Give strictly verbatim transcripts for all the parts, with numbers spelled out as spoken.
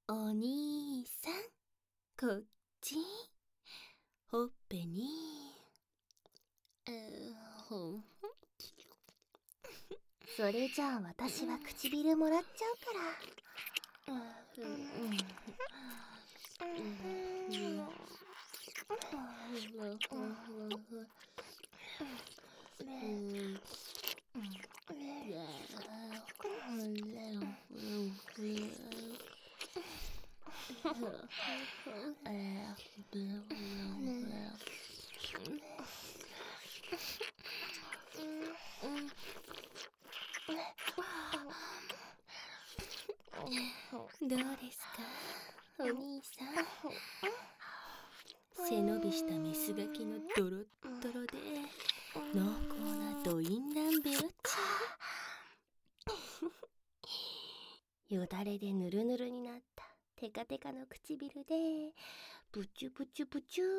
お兄さん、こっち。ほっぺに。うーほん。 それじゃあ私は唇もらっちゃうから。 どうですか、お兄さん。背伸びしたメスガキのドロッドロで濃厚なドインランベロチよだれでぬるぬるになったテカテカの唇でブチュブチュブチューって。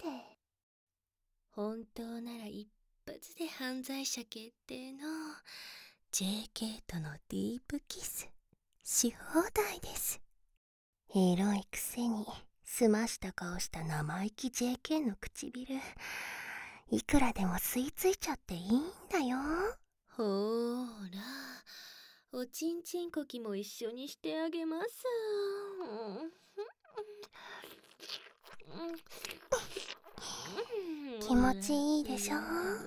本当なら一発で犯罪者決定の ジェーケー とのディープキスし放題です。 エロいくせに澄ました顔した生意気 ジェーケー の唇、いくらでも吸い付いちゃっていいんだよ。 ほーら、おちんちんこきも一緒にしてあげます。 気持ちいいでしょ。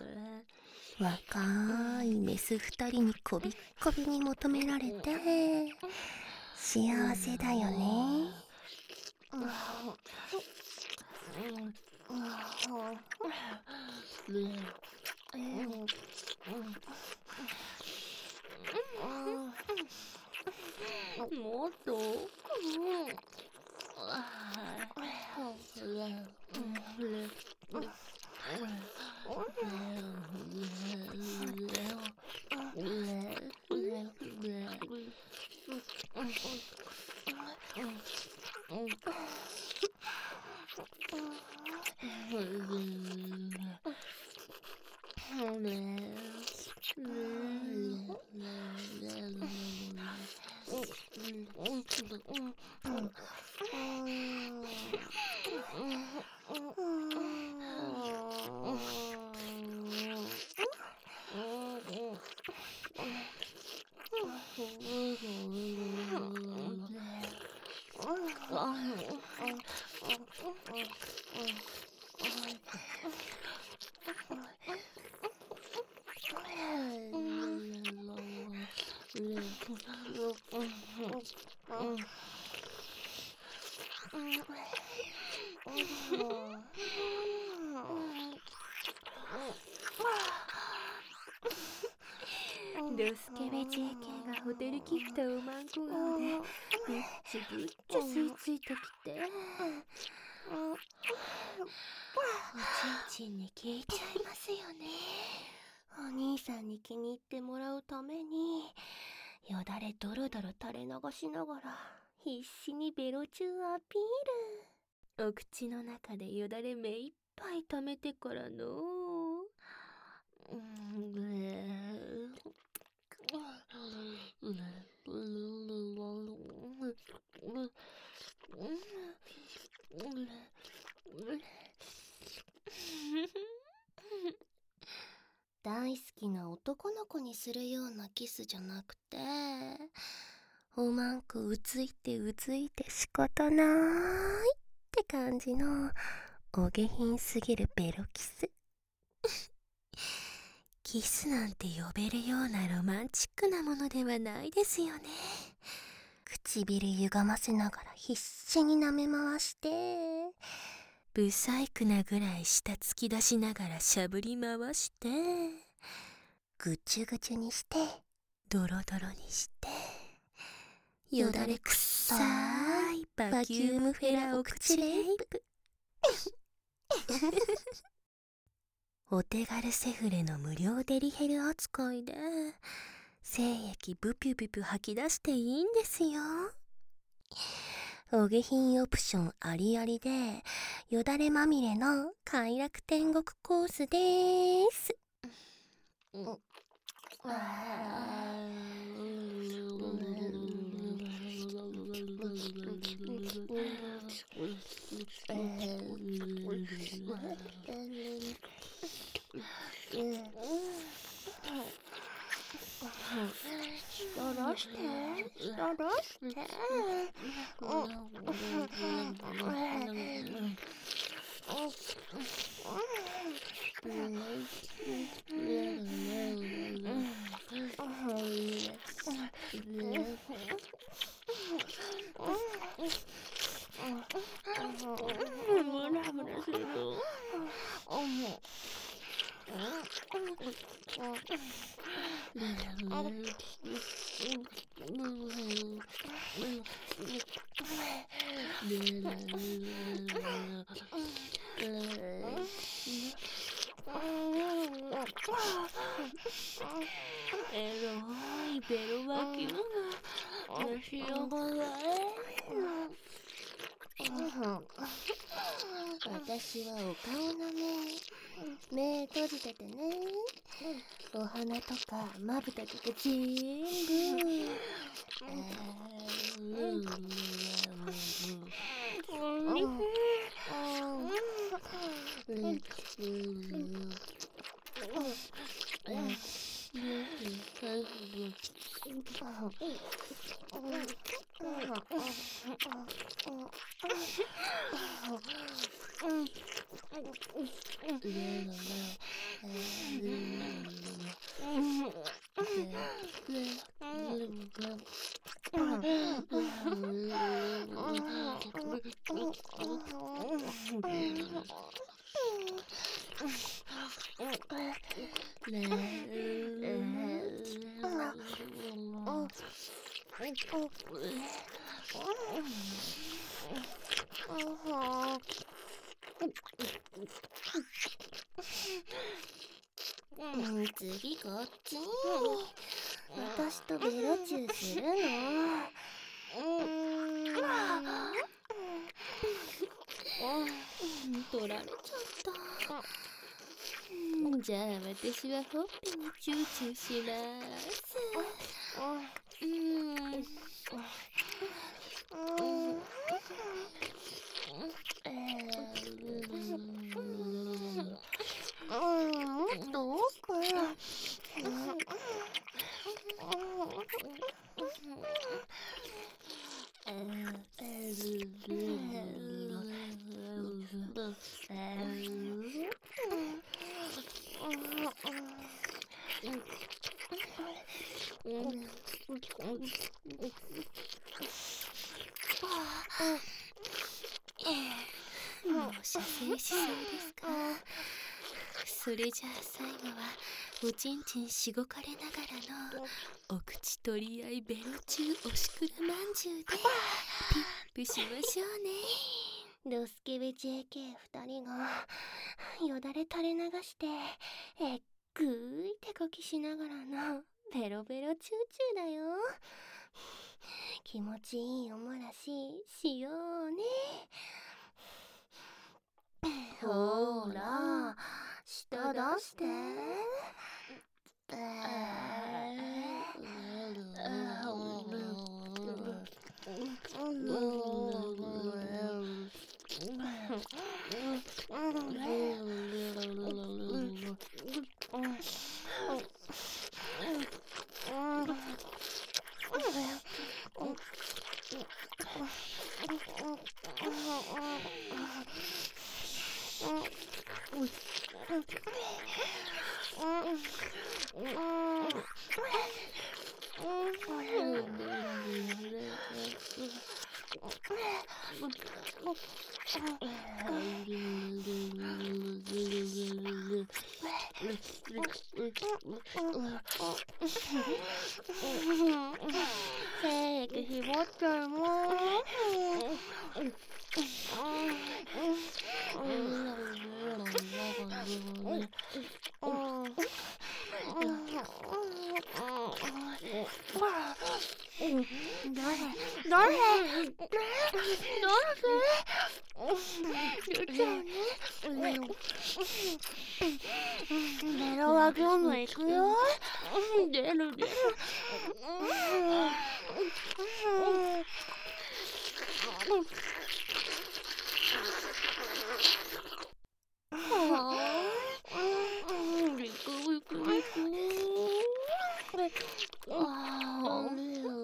若いメス二人にこびっこびに求められて幸せだよね。 もっとドスケベ ジェーケー がホテルギフトをマンコ顔でぶっちゅぶっちゅ吸い付いてきておちんちんに効いちゃいますよね。 お兄さんに気に入ってもらうためによだれドロドロ垂れ流しながら必死にベロチューアピール。 お口の中でよだれ目いっぱい溜めてからの大好きな男の子にするようなキスじゃなくて、おまんこうついてうついて仕方ないって感じのお下品すぎるベロキス。 キスなんて呼べるようなロマンチックなものではないですよね。 唇歪ませながら必死に舐め回して、 ブサイクなぐらい舌突き出しながらしゃぶり回して、 ぐちゅぐちゅにして、 ドロドロにして、よだれくっさいバキュームフェラお口レイプ。お手軽セフレの無料デリヘル扱いで精液ブピュブピュ吐き出していいんですよ。 お下品オプションありありでよだれまみれの快楽天国コースでーす。 して下出してムラムラする。エロいベロ巻きも召し上がれ。私はお顔の目目閉じててね。お鼻とかまぶたとか全部次こっち。私とベロチューするの。取られちゃった。じゃあ私はほっぺにチューチューします。もっと奥。もう射精しそうですか。それじゃあ最後はおちんちんしごかれながらのお口取り合いベロチューおしくらまんじゅうでピップしましょうね。ドスケベ ジェーケーふたりがよだれ垂れ流してえっぐーい手こきしながらのベロベロチューチューだよ。気持ちいいおもらししようね。ほら舌出して。精液絞っちゃうもん。誰言っちゃうね。ベロは業務行くよ。出る出る。ビクビクビク。ああ。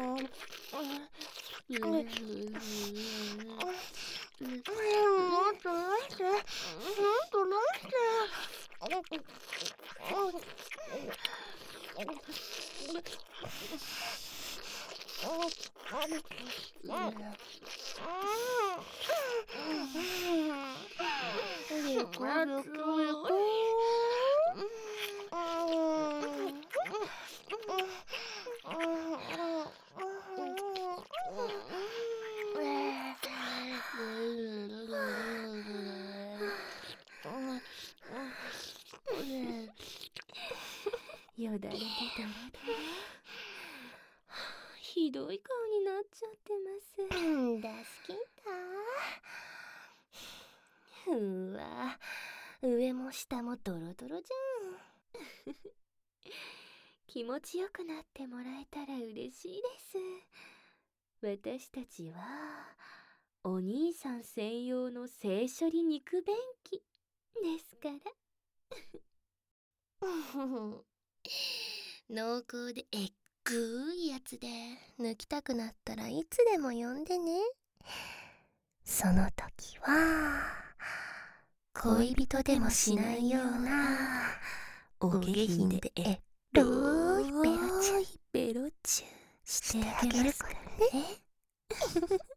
よだれでドロドロ。ひどい顔になっちゃってます。 んだすきだ。うわ、上も下もドロドロじゃん。 気持ちよくなってもらえたら嬉しいです。私たちはお兄さん専用の性処理肉便器ですから。 濃厚でえっぐいやつで抜きたくなったらいつでも呼んでね。その時は恋人でもしないようなお下品でえっろいベロチュベロチュしてあげるからね。